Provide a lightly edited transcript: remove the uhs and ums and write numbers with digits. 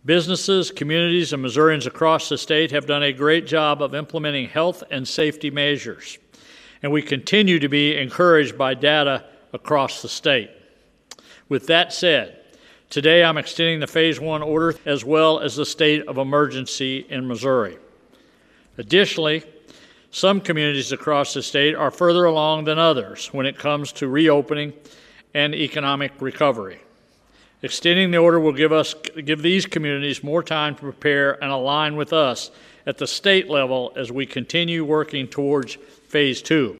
Businesses, communities, and Missourians across the state have done a great job of implementing health and safety measures, and we continue to be encouraged by data across the state. With that said, today I'm extending the Phase 1 order as well as the state of emergency in Missouri. Additionally, some communities across the state are further along than others when it comes to reopening and economic recovery. Extending the order will give these communities more time to prepare and align with us at the state level as we continue working towards Phase 2.